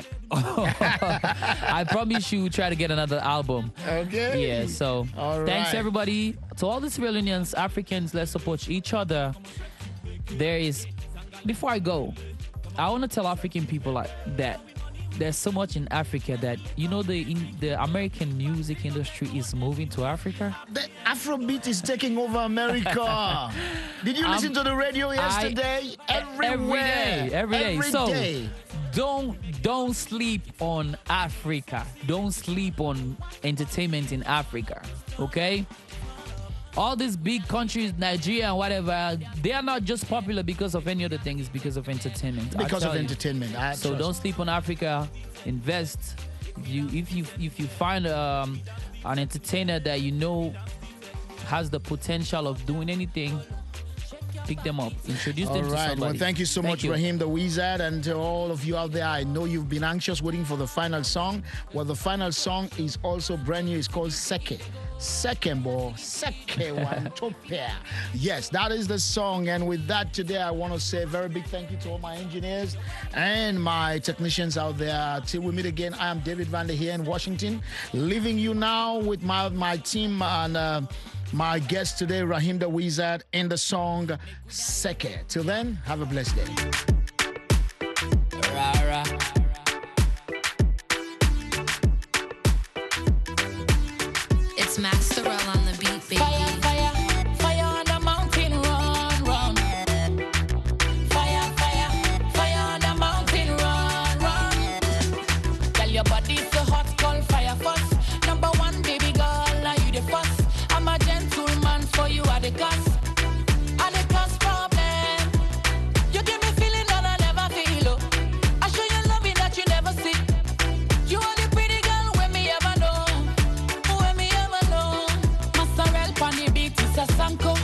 I promise you try to get another album. Okay. Yeah, so All thanks right. everybody. To all the Sierra Leoneans, Africans, let's support each other. There is, before I go, I want to tell African people like that there's so much in Africa that, you know, the in, the American music industry is moving to Africa. The Afrobeat is taking over America. Did you listen Um, to the radio yesterday? Everywhere. Every day, every day. Every so day. don't don't sleep on Africa. Don't sleep on entertainment in Africa. Okay? All these big countries, Nigeria and whatever, they are not just popular because of any other thing. It's because of entertainment. I Because of tell you. entertainment. I So trust. don't sleep on Africa. Invest. If you if you if you find um, an entertainer that you know has the potential of doing anything, pick them up. Introduce All them to right. somebody. Well, thank you so much, you. Raheem the Wizard, and to all of you out there. I know you've been anxious waiting for the final song. Well, the final song is also brand new. It's called Seke. Sekembo, Seke Wantopia. Yes, that is the song. And with that today, I want to say a very big thank you to all my engineers and my technicians out there. Till we meet again, I am David Vander here in Washington, leaving you now with my, my team and uh, my guest today, Raheem the Wizard, in the song Seke. Till then, have a blessed day. Rah, rah. It's a song called